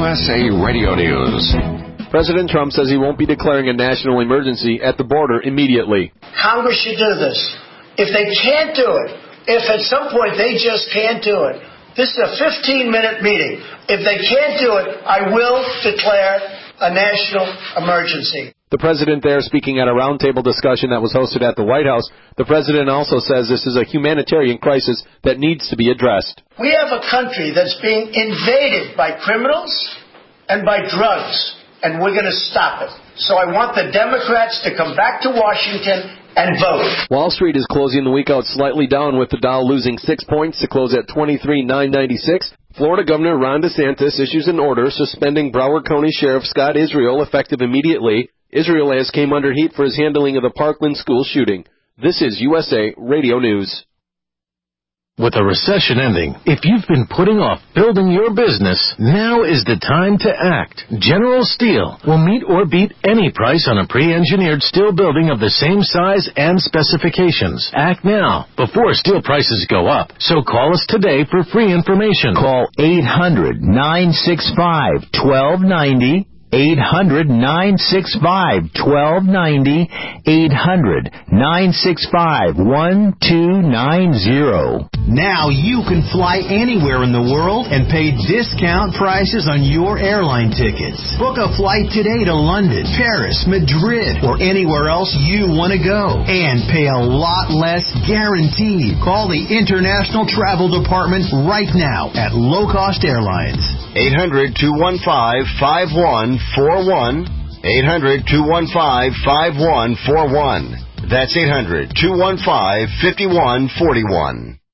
USA Radio News. President Trump says he won't be declaring a national emergency at the border immediately. Congress should do this. If they can't do it, if at some point they just can't do it, this is a 15-minute meeting. If they can't do it, I will declare a national emergency. The president there speaking at a roundtable discussion that was hosted at the White House. The president also says this is a humanitarian crisis that needs to be addressed. We have a country that's being invaded by criminals and by drugs, and we're going to stop it. So I want the Democrats to come back to Washington and vote. Wall Street is closing the week out slightly down, with the Dow losing 6 points to close at 23,996. Florida Governor Ron DeSantis issues an order suspending Broward County Sheriff Scott Israel effective immediately. Israel has came under heat for his handling of the Parkland school shooting. This is USA Radio News. With a recession ending, if you've been putting off building your business, now is the time to act. General Steel will meet or beat any price on a pre-engineered steel building of the same size and specifications. Act now, before steel prices go up. So call us today for free information. Call 800-965-1290. 800-965-1290, 800-965-1290. Now you can fly anywhere in the world and pay discount prices on your airline tickets. Book a flight today to London, Paris, Madrid, or anywhere else you want to go, and pay a lot less guaranteed. Call the International Travel Department right now at Low Cost Airlines. 800-215-5141. 800-215-5141. That's 800-215-5141.